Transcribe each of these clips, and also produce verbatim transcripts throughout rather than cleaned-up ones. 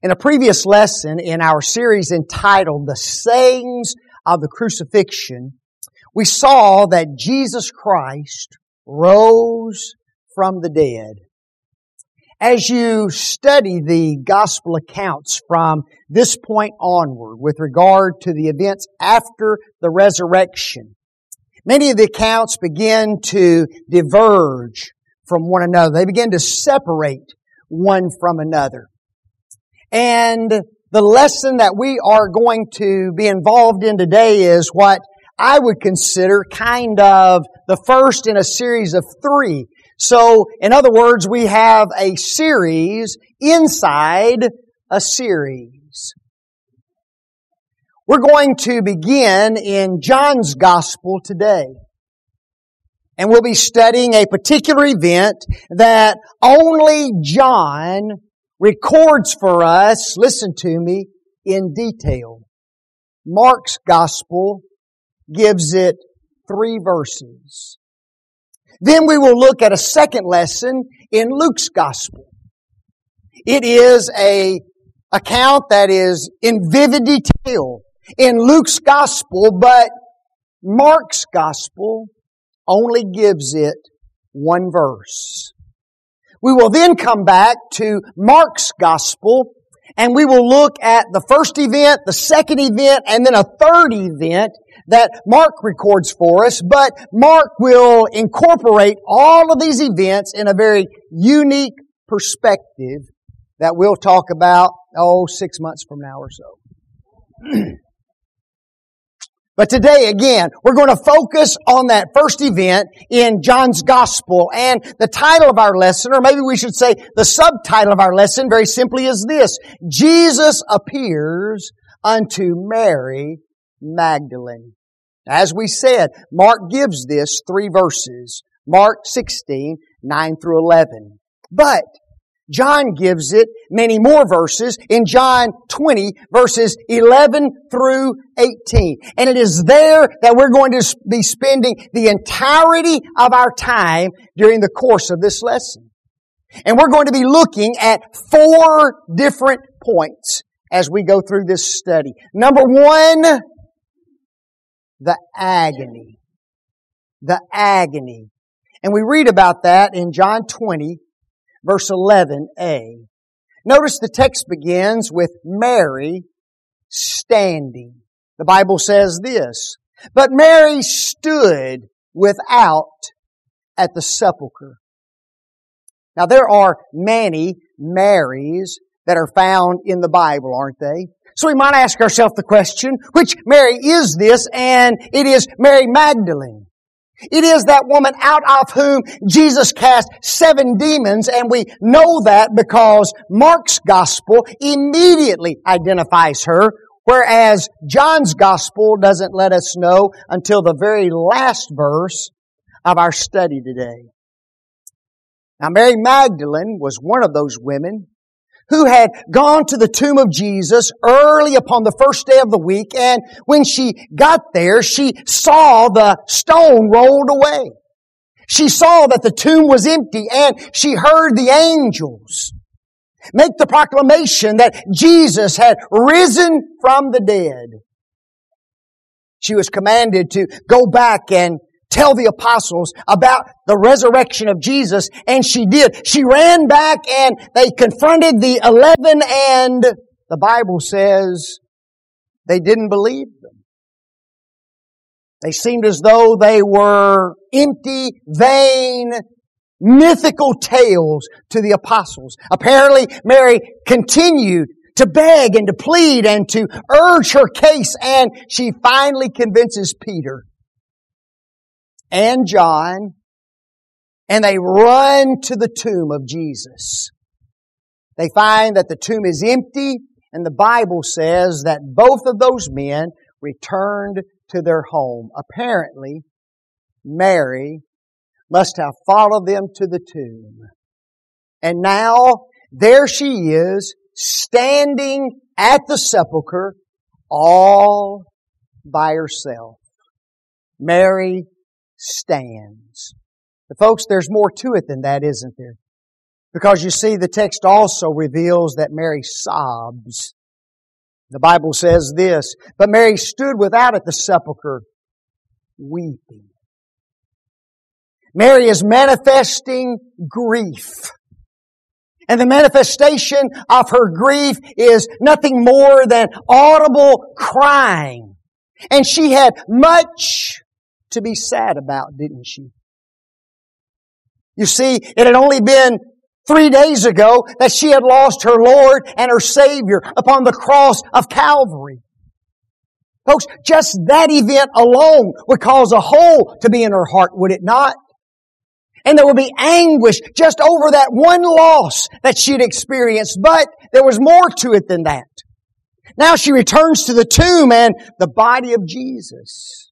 In a previous lesson in our series entitled The Sayings of the Crucifixion, we saw that Jesus Christ rose from the dead. As you study the gospel accounts from this point onward with regard to the events after the resurrection, many of the accounts begin to diverge from one another. They begin to separate one from another. And the lesson that we are going to be involved in today is what I would consider kind of the first in a series of three. So, in other words, we have a series inside a series. We're going to begin in John's Gospel today. And we'll be studying a particular event that only John records for us, listen to me, in detail. Mark's Gospel gives it three verses. Then we will look at a second lesson in Luke's Gospel. It is a account that is in vivid detail in Luke's Gospel, but Mark's Gospel only gives it one verse. We will then come back to Mark's Gospel, and we will look at the first event, the second event, and then a third event that Mark records for us. But Mark will incorporate all of these events in a very unique perspective that we'll talk about, oh, six months from now or so. But today, again, we're going to focus on that first event in John's Gospel. And the title of our lesson, or maybe we should say the subtitle of our lesson, very simply is this: Jesus appears unto Mary Magdalene. As we said, Mark gives this three verses. Mark sixteen, nine through eleven. But John gives it many more verses in John twenty, verses eleven through eighteen. And it is there that we're going to be spending the entirety of our time during the course of this lesson. And we're going to be looking at four different points as we go through this study. Number one, the agony. The agony. And we read about that in John twenty, verse eleven a. Notice the text begins with Mary standing. The Bible says this: "But Mary stood without at the sepulchre." Now there are many Marys that are found in the Bible, aren't they? So we might ask ourselves the question, which Mary is this? And it is Mary Magdalene. It is that woman out of whom Jesus cast seven demons, and we know that because Mark's Gospel immediately identifies her, whereas John's Gospel doesn't let us know until the very last verse of our study today. Now, Mary Magdalene was one of those women who had gone to the tomb of Jesus early upon the first day of the week, and when she got there, she saw the stone rolled away. She saw that the tomb was empty, and she heard the angels make the proclamation that Jesus had risen from the dead. She was commanded to go back and tell the apostles about the resurrection of Jesus, and she did. She ran back and they confronted the eleven, and the Bible says they didn't believe them. They seemed as though they were empty, vain, mythical tales to the apostles. Apparently, Mary continued to beg and to plead and to urge her case, and she finally convinces Peter and John, and they run to the tomb of Jesus. They find that the tomb is empty, and the Bible says that both of those men returned to their home. Apparently, Mary must have followed them to the tomb. And now, there she is, standing at the sepulchre, all by herself. Mary stands. But folks, there's more to it than that, isn't there? Because you see, the text also reveals that Mary sobs. The Bible says this, "But Mary stood without at the sepulchre, weeping." Mary is manifesting grief. And the manifestation of her grief is nothing more than audible crying. And she had much to be sad about, didn't she? You see, it had only been three days ago that she had lost her Lord and her Savior upon the cross of Calvary. Folks, just that event alone would cause a hole to be in her heart, would it not? And there would be anguish just over that one loss that she'd experienced. But there was more to it than that. Now she returns to the tomb, and the body of Jesus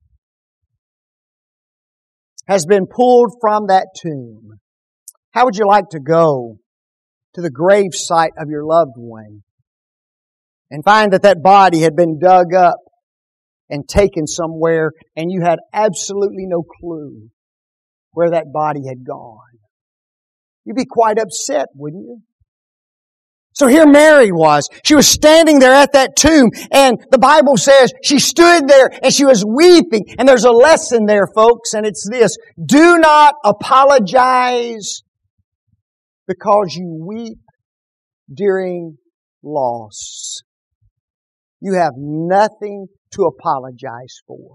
has been pulled from that tomb. How would you like to go to the grave site of your loved one and find that that body had been dug up and taken somewhere, and you had absolutely no clue where that body had gone? You'd be quite upset, wouldn't you? So here Mary was. She was standing there at that tomb, and the Bible says she stood there and she was weeping. And there's a lesson there, folks, and it's this: do not apologize because you weep during loss. You have nothing to apologize for.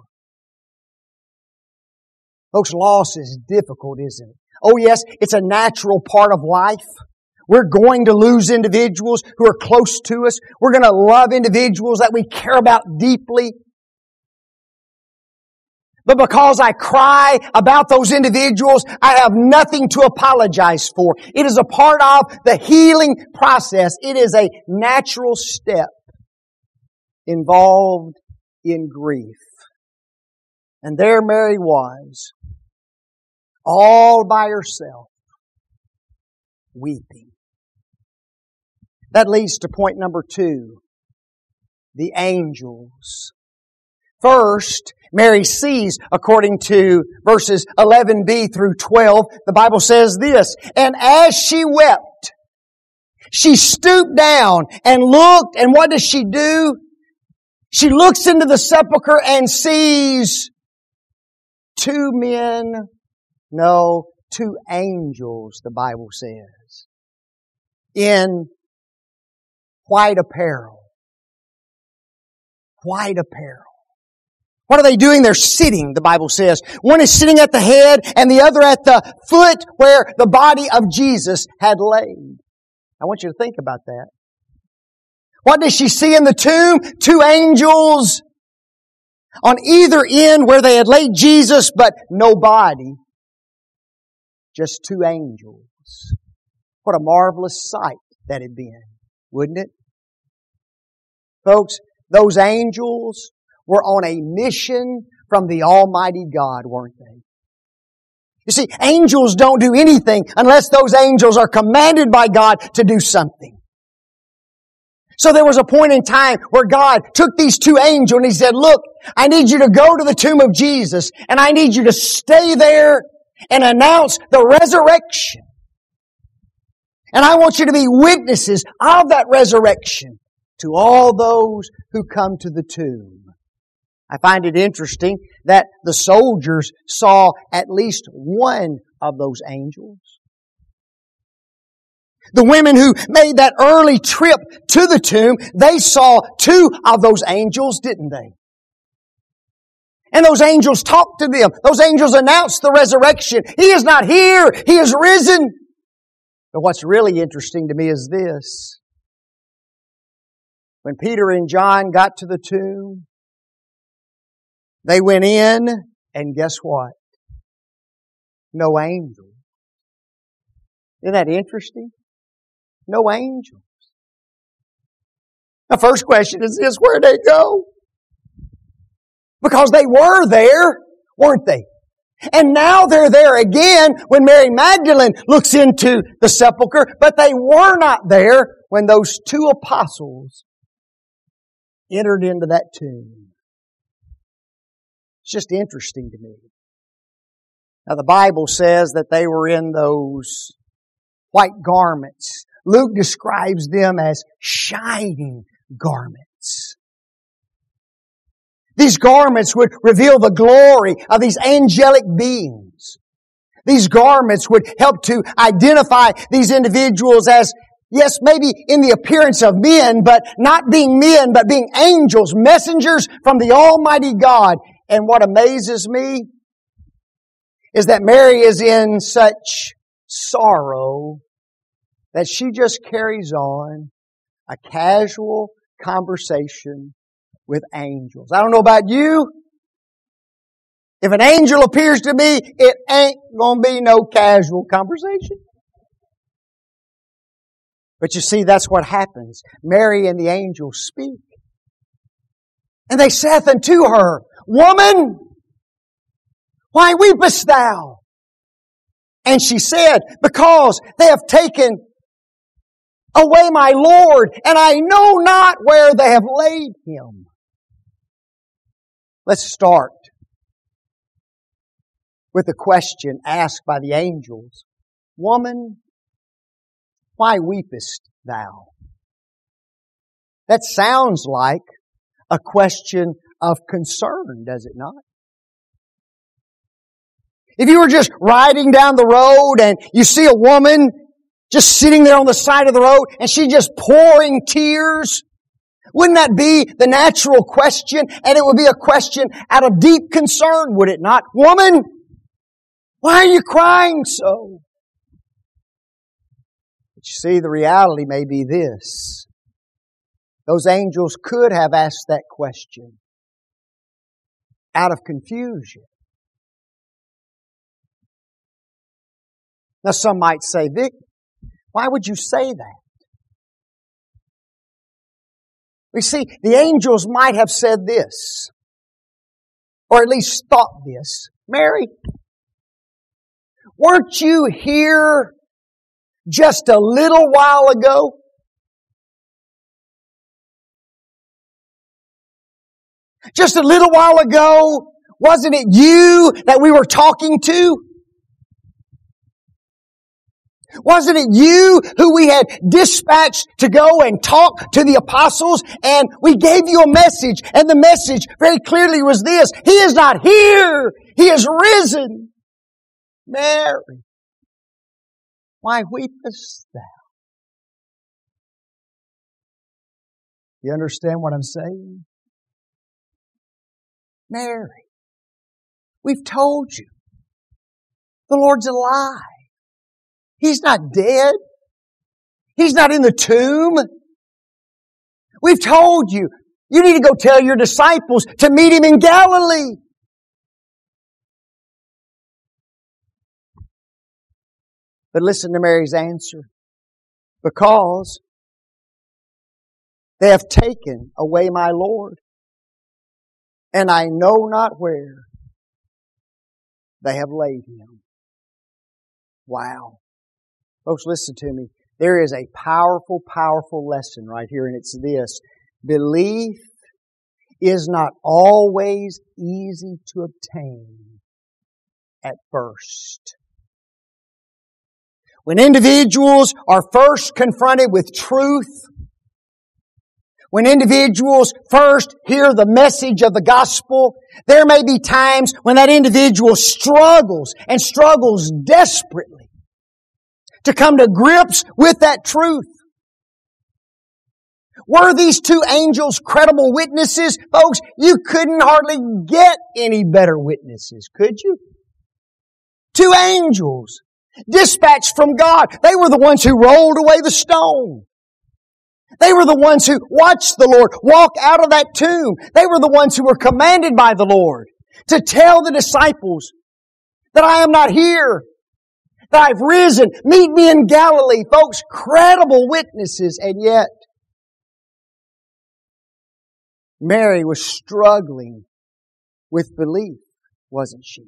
Folks, loss is difficult, isn't it? Oh yes, it's a natural part of life. We're going to lose individuals who are close to us. We're going to love individuals that we care about deeply. But because I cry about those individuals, I have nothing to apologize for. It is a part of the healing process. It is a natural step involved in grief. And there Mary was, all by herself, weeping. That leads to point number two, the angels. First, Mary sees, according to verses eleven b through twelve, the Bible says this, "And as she wept, she stooped down and looked," and what does she do? She looks into the sepulchre and sees two men, no, two angels, the Bible says, in white apparel. White apparel. What are they doing? They're sitting, the Bible says. One is sitting at the head and the other at the foot where the body of Jesus had laid. I want you to think about that. What does she see in the tomb? Two angels on either end where they had laid Jesus, but no body. Just two angels. What a marvelous sight that had been, wouldn't it? Folks, those angels were on a mission from the Almighty God, weren't they? You see, angels don't do anything unless those angels are commanded by God to do something. So there was a point in time where God took these two angels and He said, "Look, I need you to go to the tomb of Jesus and I need you to stay there and announce the resurrection. And I want you to be witnesses of that resurrection to all those who come to the tomb." I find it interesting that the soldiers saw at least one of those angels. The women who made that early trip to the tomb, they saw two of those angels, didn't they? And those angels talked to them. Those angels announced the resurrection. He is not here. He is risen. But what's really interesting to me is this. When Peter and John got to the tomb, they went in, and guess what? No angel. Isn't that interesting? No angels. The first question is this: where'd they go? Because they were there, weren't they? And now they're there again when Mary Magdalene looks into the sepulchre, but they were not there when those two apostles entered into that tomb. It's just interesting to me. Now the Bible says that they were in those white garments. Luke describes them as shining garments. These garments would reveal the glory of these angelic beings. These garments would help to identify these individuals as, yes, maybe in the appearance of men, but not being men, but being angels, messengers from the Almighty God. And what amazes me is that Mary is in such sorrow that she just carries on a casual conversation with angels. I don't know about you. If an angel appears to me, it ain't going to be no casual conversation. But you see, that's what happens. Mary and the angels speak. And they saith unto her, Woman, why weepest thou? And she said, Because they have taken away my Lord, and I know not where they have laid Him. Let's start with the question asked by the angels. Woman, why weepest thou? That sounds like a question of concern, does it not? If you were just riding down the road and you see a woman just sitting there on the side of the road and she's just pouring tears, wouldn't that be the natural question? And it would be a question out of deep concern, would it not? Woman, why are you crying so? But you see, the reality may be this. Those angels could have asked that question out of confusion. Now some might say, Vic, why would you say that? We see, the angels might have said this, or at least thought this. Mary, weren't you here just a little while ago? Just a little while ago, wasn't it you that we were talking to? Wasn't it you who we had dispatched to go and talk to the apostles? And we gave you a message. And the message very clearly was this. He is not here. He is risen. Mary, why weepest thou? You understand what I'm saying? Mary, we've told you. The Lord's alive. He's not dead. He's not in the tomb. We've told you. You need to go tell your disciples to meet Him in Galilee. But listen to Mary's answer. Because they have taken away my Lord, and I know not where they have laid Him. Wow. Folks, listen to me. There is a powerful, powerful lesson right here, and it's this. Belief is not always easy to obtain at first. When individuals are first confronted with truth, when individuals first hear the message of the gospel, there may be times when that individual struggles and struggles desperately to come to grips with that truth. Were these two angels credible witnesses? Folks, you couldn't hardly get any better witnesses, could you? Two angels dispatched from God. They were the ones who rolled away the stone. They were the ones who watched the Lord walk out of that tomb. They were the ones who were commanded by the Lord to tell the disciples that I am not here, that I've risen. Meet me in Galilee. Folks, credible witnesses. And yet, Mary was struggling with belief, wasn't she?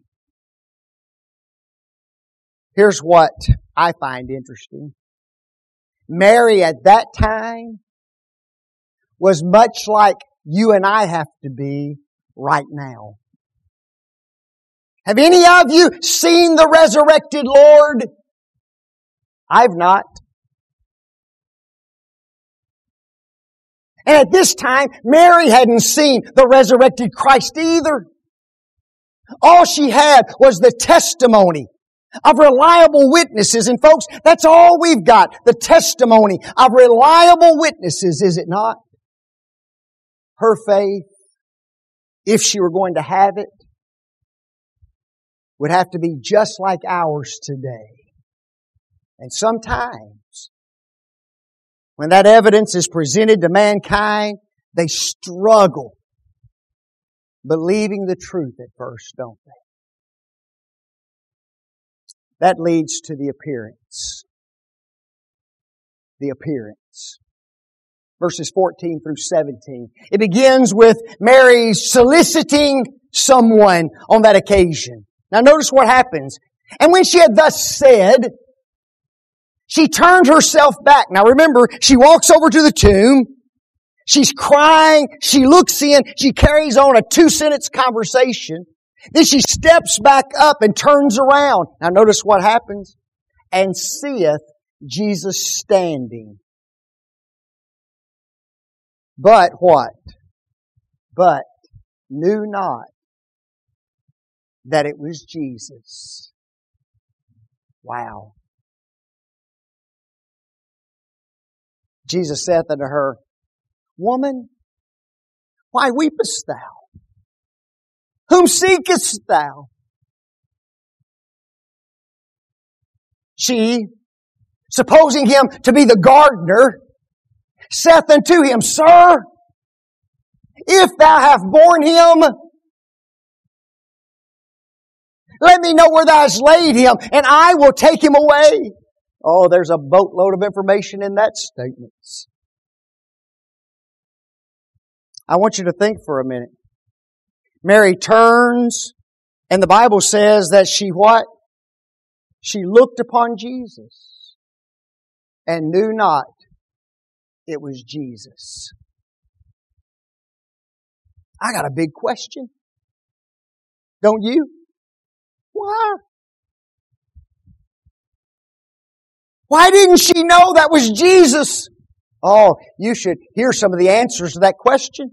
Here's what I find interesting. Mary at that time was much like you and I have to be right now. Have any of you seen the resurrected Lord? I've not. And at this time, Mary hadn't seen the resurrected Christ either. All she had was the testimony of reliable witnesses. And folks, that's all we've got. The testimony of reliable witnesses, is it not? Her faith, if she were going to have it, would have to be just like ours today. And sometimes, when that evidence is presented to mankind, they struggle believing the truth at first, don't they? That leads to the appearance. The appearance. Verses fourteen through seventeen. It begins with Mary soliciting someone on that occasion. Now notice what happens. And when she had thus said, she turned herself back. Now remember, she walks over to the tomb. She's crying. She looks in. She carries on a two-sentence conversation. Then she steps back up and turns around. Now notice what happens. And seeth Jesus standing. But what? But knew not that it was Jesus. Wow. Jesus saith unto her, Woman, why weepest thou? Whom seekest thou? She, supposing him to be the gardener, saith unto him, Sir, if thou have borne him, let me know where thou hast laid him, and I will take him away. Oh, there's a boatload of information in that statement. I want you to think for a minute. Mary turns, and the Bible says that she what? She looked upon Jesus and knew not it was Jesus. I got a big question. Don't you? Why? Why didn't she know that was Jesus? Oh, you should hear some of the answers to that question.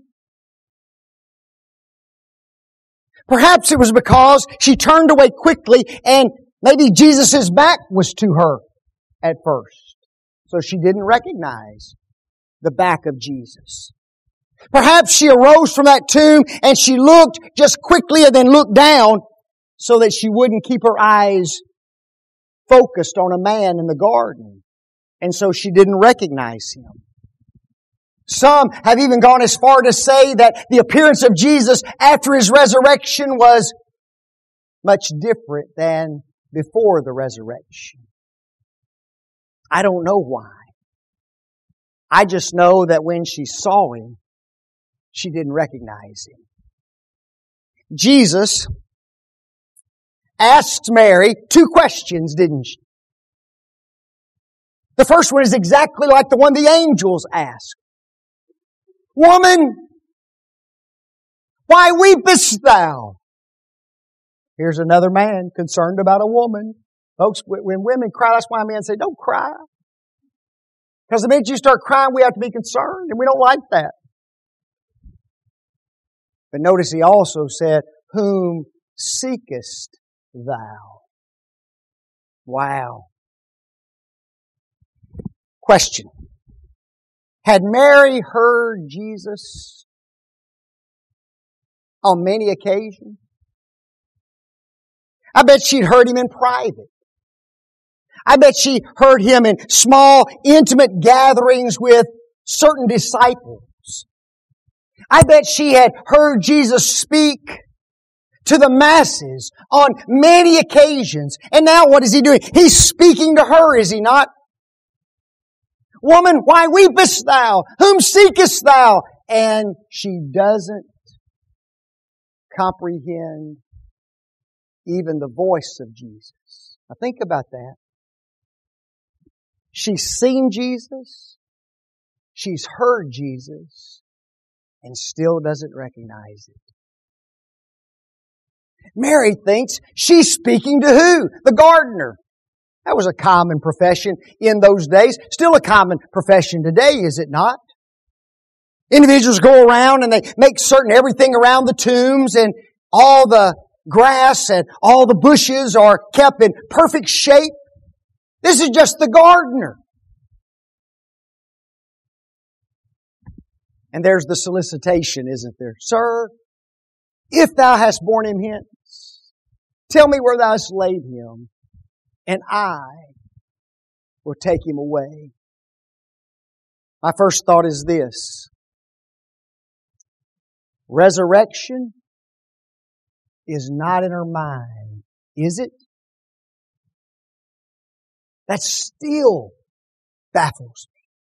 Perhaps it was because she turned away quickly and maybe Jesus' back was to her at first. So she didn't recognize the back of Jesus. Perhaps she arose from that tomb and she looked just quickly and then looked down so that she wouldn't keep her eyes focused on a man in the garden. And so she didn't recognize him. Some have even gone as far to say that the appearance of Jesus after His resurrection was much different than before the resurrection. I don't know why. I just know that when she saw Him, she didn't recognize Him. Jesus asked Mary two questions, didn't she? The first one is exactly like the one the angels asked. Woman, why weepest thou? Here's another man concerned about a woman. Folks, when women cry, that's why men say, don't cry. Because the minute you start crying, we have to be concerned, and we don't like that. But notice he also said, whom seekest thou? Wow. Question. Had Mary heard Jesus on many occasions? I bet she'd heard Him in private. I bet she heard Him in small, intimate gatherings with certain disciples. I bet she had heard Jesus speak to the masses on many occasions. And now what is He doing? He's speaking to her, is He not? Woman, why weepest thou? Whom seekest thou? And she doesn't comprehend even the voice of Jesus. Now think about that. She's seen Jesus. She's heard Jesus. And still doesn't recognize it. Mary thinks she's speaking to who? The gardener. That was a common profession in those days. Still a common profession today, is it not? Individuals go around and they make certain everything around the tombs and all the grass and all the bushes are kept in perfect shape. This is just the gardener. And there's the solicitation, isn't there? Sir, if thou hast borne him hence, tell me where thou hast laid him, and I will take him away. My first thought is this. Resurrection is not in her mind, is it? That still baffles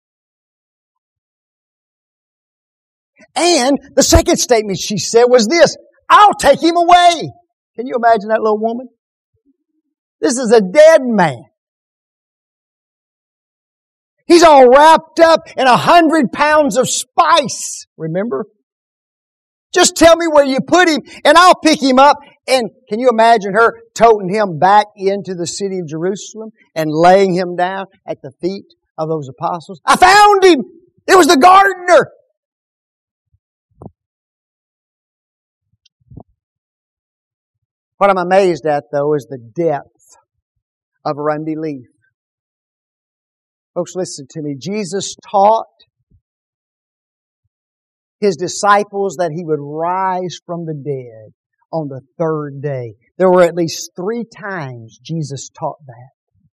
me. And the second statement she said was this, I'll take him away. Can you imagine that little woman? This is a dead man. He's all wrapped up in a hundred pounds of spice, remember? Just tell me where you put him and I'll pick him up. And can you imagine her toting him back into the city of Jerusalem and laying him down at the feet of those apostles? I found him! It was the gardener! What I'm amazed at, though, is the depth of her unbelief. Folks, listen to me. Jesus taught His disciples that He would rise from the dead on the third day. There were at least three times Jesus taught that.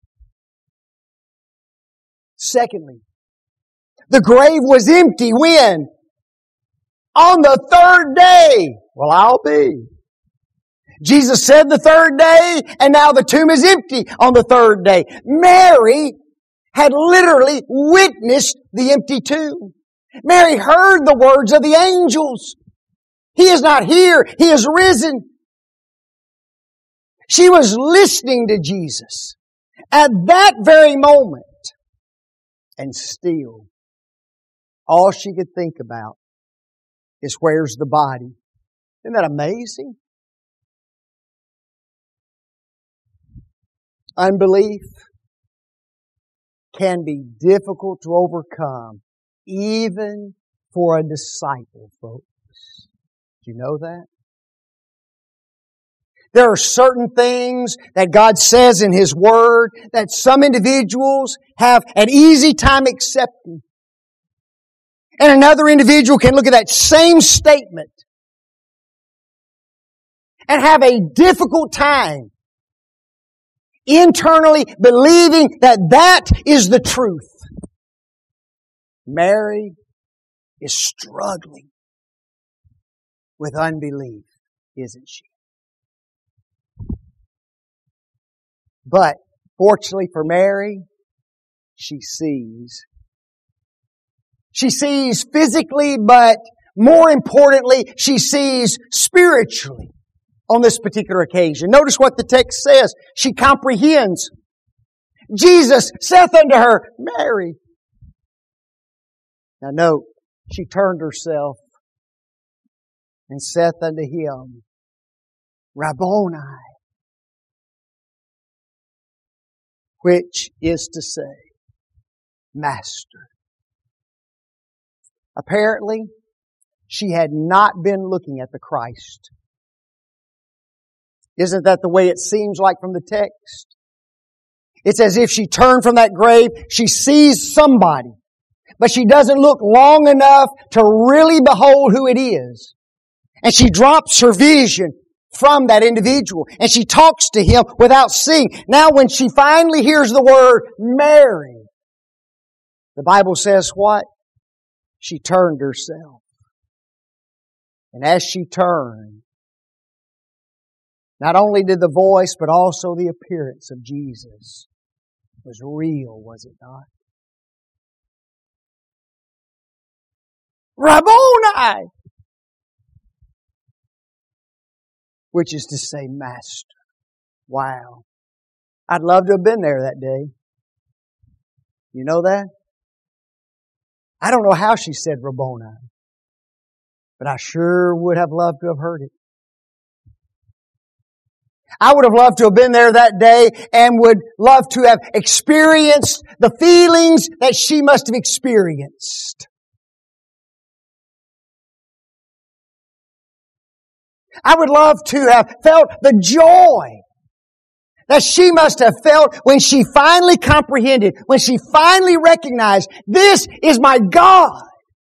Secondly, the grave was empty when? On the third day. Well, I'll be. Jesus said the third day, and now the tomb is empty on the third day. Mary had literally witnessed the empty tomb. Mary heard the words of the angels. He is not here. He is risen. She was listening to Jesus at that very moment. And still, all she could think about is where's the body. Isn't that amazing? Unbelief can be difficult to overcome, even for a disciple, folks. Do you know that? There are certain things that God says in His Word that some individuals have an easy time accepting. And another individual can look at that same statement and have a difficult time internally believing that that is the truth. Mary is struggling with unbelief, isn't she? But fortunately for Mary, she sees. She sees physically, but more importantly, she sees spiritually on this particular occasion. Notice what the text says. She comprehends. Jesus saith unto her, Mary. Now note, she turned herself and saith unto Him, Rabboni, which is to say, Master. Apparently, she had not been looking at the Christ. Isn't that the way it seems like from the text? It's as if she turned from that grave, she sees somebody, but she doesn't look long enough to really behold who it is. And she drops her vision from that individual, and she talks to him without seeing. Now when she finally hears the word Mary, the Bible says what? She turned herself. And as she turned, not only did the voice, but also the appearance of Jesus was real, was it not? Rabboni! Which is to say, Master. Wow. I'd love to have been there that day. You know that? I don't know how she said Rabboni, but I sure would have loved to have heard it. I would have loved to have been there that day and would love to have experienced the feelings that she must have experienced. I would love to have felt the joy that she must have felt when she finally comprehended, when she finally recognized, this is my God.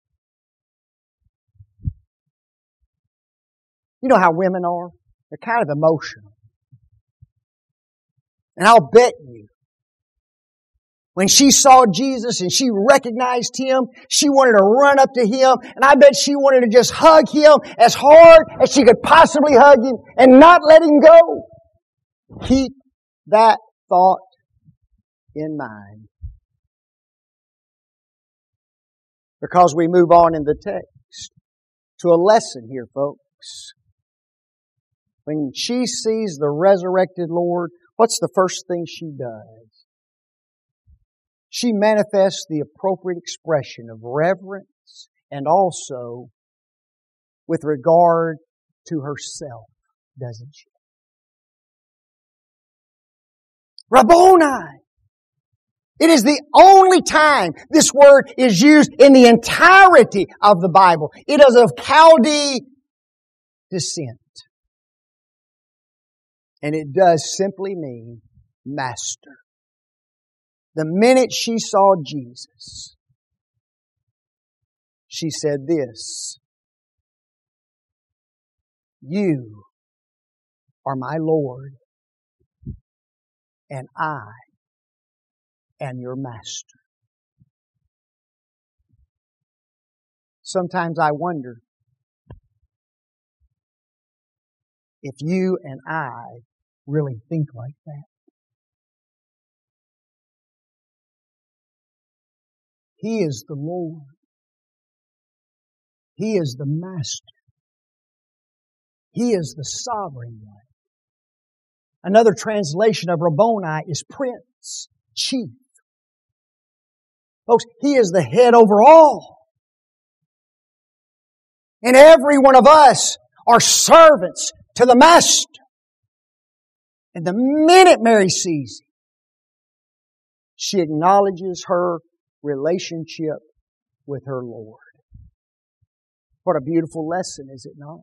You know how women are? They're kind of emotional. And I'll bet you, when she saw Jesus and she recognized Him, she wanted to run up to Him, and I bet she wanted to just hug Him as hard as she could possibly hug Him and not let Him go. Keep that thought in mind. Because we move on in the text to a lesson here, folks. When she sees the resurrected Lord, what's the first thing she does? She manifests the appropriate expression of reverence and also with regard to herself, doesn't she? Rabboni! It is the only time this word is used in the entirety of the Bible. It is of Chaldee descent. And it does simply mean master. The minute she saw Jesus, she said this, "You are my Lord, and I am your master." Sometimes I wonder if you and I really think like that. He is the Lord. He is the Master. He is the Sovereign One. Another translation of Rabboni is Prince, Chief. Folks, He is the head over all. And every one of us are servants to the Master. And the minute Mary sees Him, she acknowledges her relationship with her Lord. What a beautiful lesson, is it not?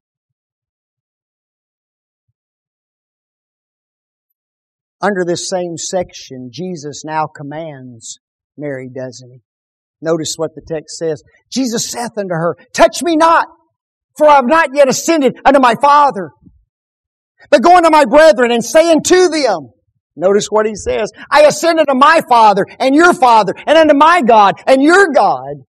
Under this same section, Jesus now commands Mary, doesn't He? Notice what the text says. Jesus saith unto her, "Touch me not, for I have not yet ascended unto my Father. But go unto my brethren and say unto them," notice what He says, "I ascend unto my Father and your Father, and unto my God and your God."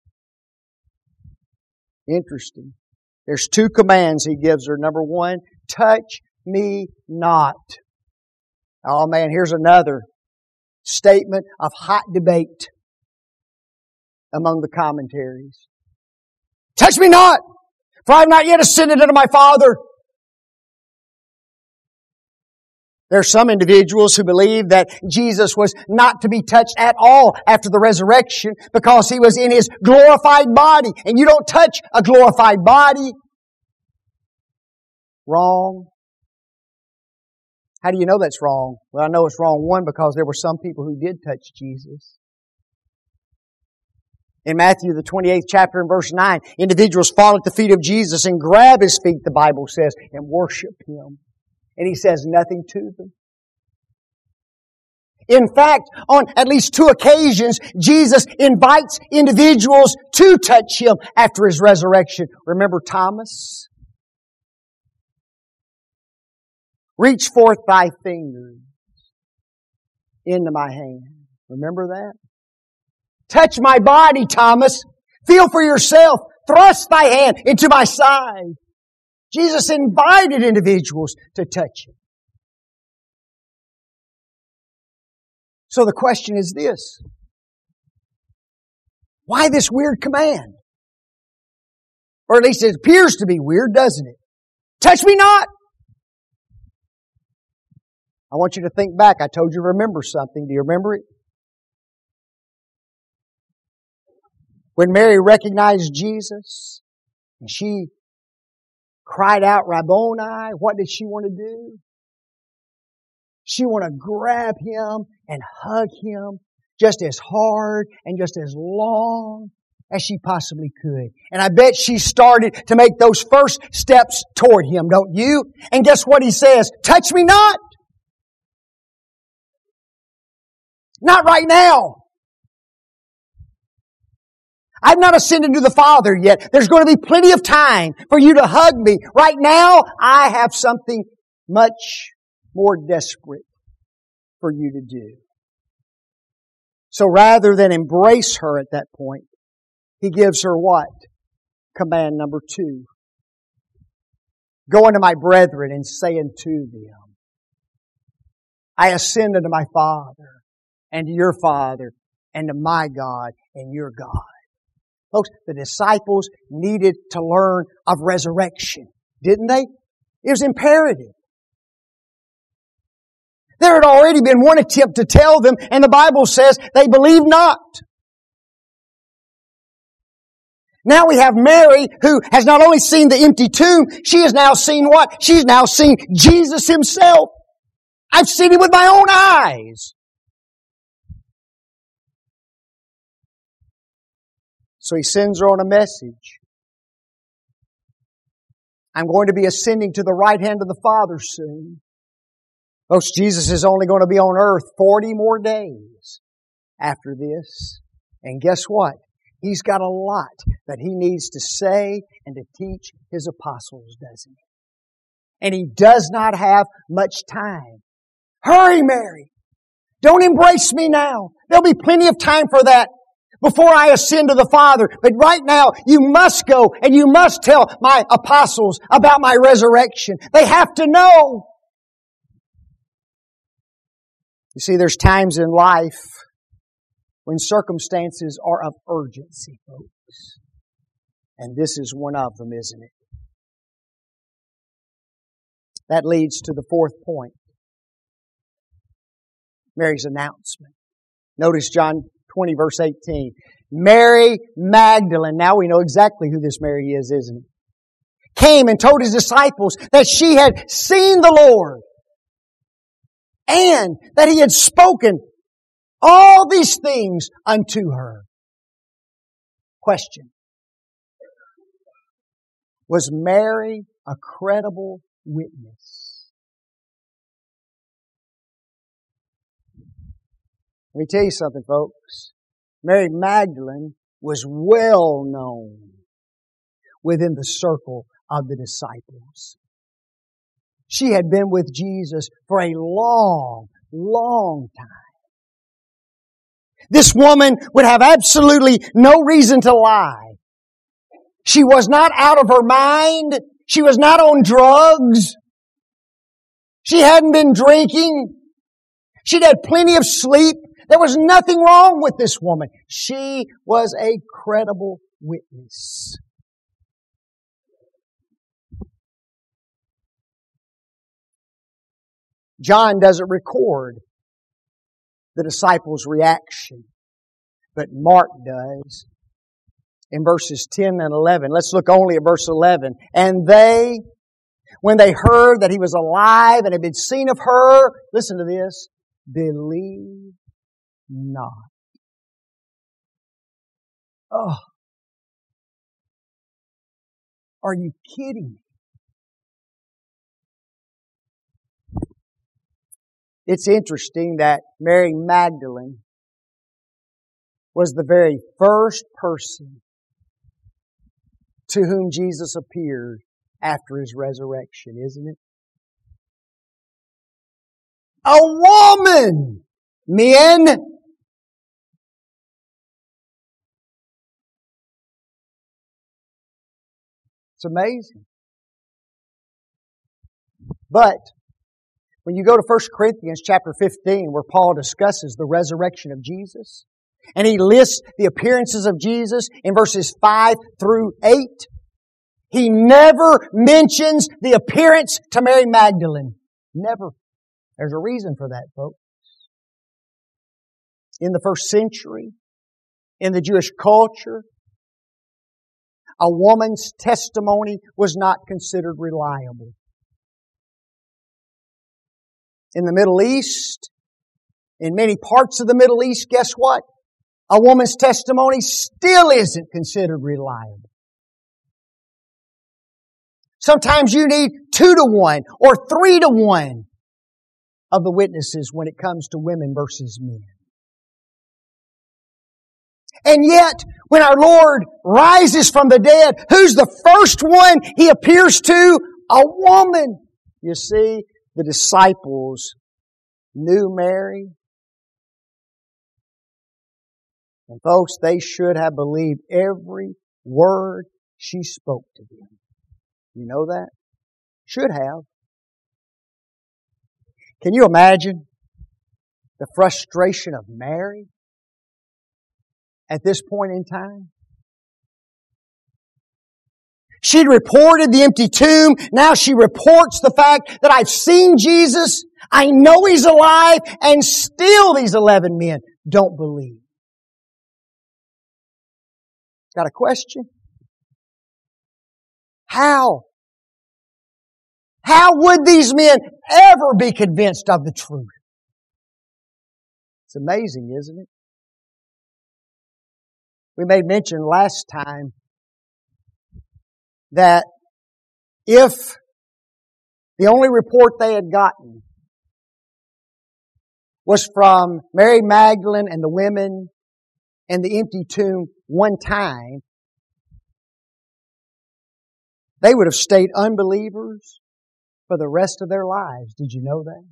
Interesting. There's two commands He gives her. Number one, touch me not. Oh man, here's another statement of hot debate among the commentaries. Touch me not, for I have not yet ascended unto my Father. There are some individuals who believe that Jesus was not to be touched at all after the resurrection because He was in His glorified body. And you don't touch a glorified body. Wrong. How do you know that's wrong? Well, I know it's wrong, one, because there were some people who did touch Jesus. In Matthew, the twenty-eighth chapter and verse nine, individuals fall at the feet of Jesus and grab His feet, the Bible says, and worship Him. And He says nothing to them. In fact, on at least two occasions, Jesus invites individuals to touch Him after His resurrection. Remember Thomas? Reach forth thy fingers into my hand. Remember that? Touch my body, Thomas. Feel for yourself. Thrust thy hand into my side. Jesus invited individuals to touch Him. So the question is this. Why this weird command? Or at least it appears to be weird, doesn't it? Touch me not! I want you to think back. I told you to remember something. Do you remember it? When Mary recognized Jesus, and she cried out, "Rabboni," what did she want to do? She want to grab Him and hug Him just as hard and just as long as she possibly could. And I bet she started to make those first steps toward Him, don't you? And guess what He says? Touch me not! Not right now! I've not ascended to the Father yet. There's going to be plenty of time for you to hug me. Right now, I have something much more desperate for you to do. So rather than embrace her at that point, He gives her what? Command number two. Go unto my brethren and say unto them, I ascend unto my Father and to your Father and to my God and your God. Folks, the disciples needed to learn of resurrection, didn't they? It was imperative. There had already been one attempt to tell them, and the Bible says they believed not. Now we have Mary, who has not only seen the empty tomb, she has now seen what? She's now seen Jesus Himself. I've seen Him with my own eyes. So He sends her on a message. I'm going to be ascending to the right hand of the Father soon. Folks, Jesus is only going to be on earth forty more days after this. And guess what? He's got a lot that He needs to say and to teach His apostles, doesn't He? And He does not have much time. Hurry, Mary! Don't embrace me now. There'll be plenty of time for that before I ascend to the Father. But right now, you must go and you must tell my apostles about my resurrection. They have to know. You see, there's times in life when circumstances are of urgency, folks. And this is one of them, isn't it? That leads to the fourth point. Mary's announcement. Notice John twenty, verse eighteen. Mary Magdalene. Now we know exactly who this Mary is, isn't it? Came and told His disciples that she had seen the Lord and that He had spoken all these things unto her. Question. Was Mary a credible witness? Let me tell you something, folks. Mary Magdalene was well known within the circle of the disciples. She had been with Jesus for a long, long time. This woman would have absolutely no reason to lie. She was not out of her mind. She was not on drugs. She hadn't been drinking. She'd had plenty of sleep. There was nothing wrong with this woman. She was a credible witness. John doesn't record the disciples' reaction, but Mark does. In verses ten and eleven, let's look only at verse eleven. And they, when they heard that He was alive and had been seen of her, listen to this, believed not. Oh, are you kidding me? It's interesting that Mary Magdalene was the very first person to whom Jesus appeared after His resurrection, isn't it? A woman! Men! It's amazing. But when you go to First Corinthians chapter fifteen, where Paul discusses the resurrection of Jesus, and he lists the appearances of Jesus in verses five through eight, he never mentions the appearance to Mary Magdalene. Never. There's a reason for that, folks. In the first century, in the Jewish culture, a woman's testimony was not considered reliable. In the Middle East, in many parts of the Middle East, guess what? A woman's testimony still isn't considered reliable. Sometimes you need two to one or three to one of the witnesses when it comes to women versus men. And yet, when our Lord rises from the dead, who's the first one He appears to? A woman. You see, the disciples knew Mary. And folks, they should have believed every word she spoke to them. You know that? Should have. Can you imagine the frustration of Mary at this point in time? She'd reported the empty tomb. Now she reports the fact that I've seen Jesus. I know He's alive. And still these eleven men don't believe. Got a question? How? How would these men ever be convinced of the truth? It's amazing, isn't it? We made mention last time that if the only report they had gotten was from Mary Magdalene and the women and the empty tomb one time, they would have stayed unbelievers for the rest of their lives. Did you know that?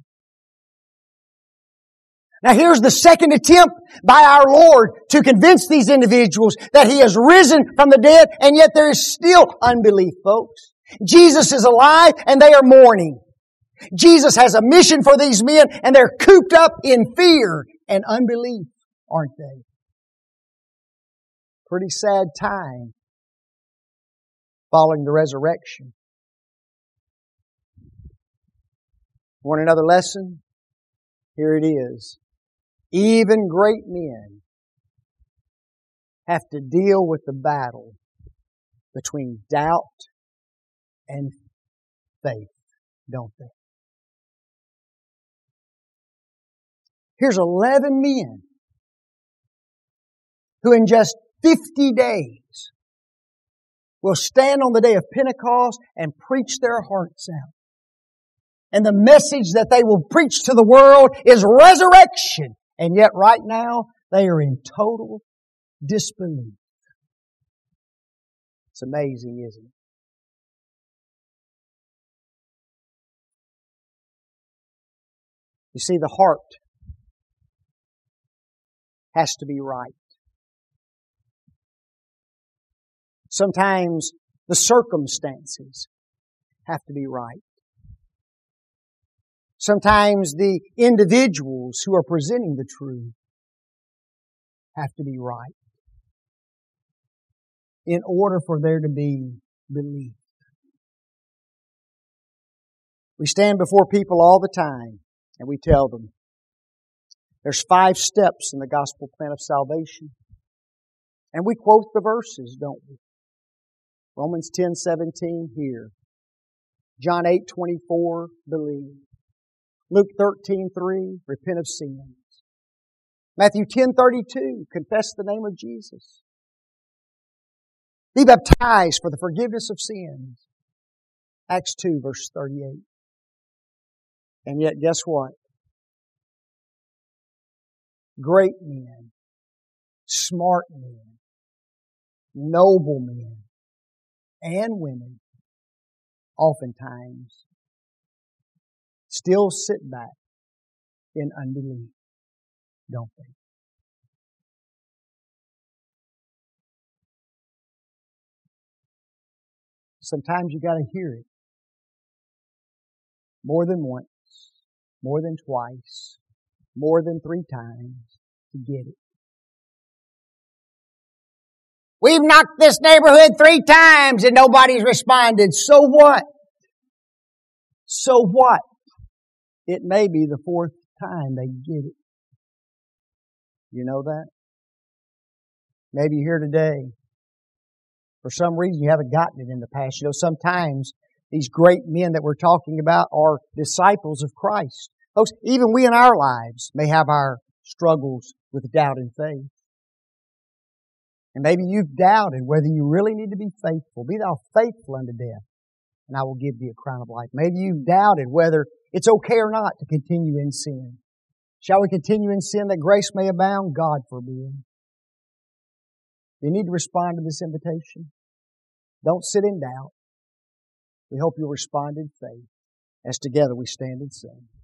Now here's the second attempt by our Lord to convince these individuals that He has risen from the dead, and yet there is still unbelief, folks. Jesus is alive and they are mourning. Jesus has a mission for these men and they're cooped up in fear and unbelief, aren't they? Pretty sad time following the resurrection. Want another lesson? Here it is. Even great men have to deal with the battle between doubt and faith, don't they? Here's eleven men who in just fifty days will stand on the day of Pentecost and preach their hearts out. And the message that they will preach to the world is resurrection. And yet right now, they are in total disbelief. It's amazing, isn't it? You see, the heart has to be right. Sometimes the circumstances have to be right. Sometimes the individuals who are presenting the truth have to be right in order for there to be belief. We stand before people all the time and we tell them there's five steps in the gospel plan of salvation. And we quote the verses, don't we? Romans ten seventeen, hear. John eight twenty-four, believe. Luke thirteen three, repent of sins. Matthew ten thirty-two, confess the name of Jesus. Be baptized for the forgiveness of sins. Acts two, verse thirty-eight. And yet, guess what? Great men, smart men, noble men, and women oftentimes still sit back in unbelief, don't they? Sometimes you got to hear it more than once, more than twice, more than three times to get it. We've knocked this neighborhood three times and nobody's responded. So what? So what? It may be the fourth time they get it. You know that? Maybe you're here today. For some reason you haven't gotten it in the past. You know, sometimes these great men that we're talking about are disciples of Christ. Folks, even we in our lives may have our struggles with doubt and faith. And maybe you've doubted whether you really need to be faithful. Be thou faithful unto death, and I will give thee a crown of life. Maybe you've doubted whether it's okay or not to continue in sin. Shall we continue in sin that grace may abound? God forbid. You need to respond to this invitation. Don't sit in doubt. We hope you'll respond in faith as together we stand and sing.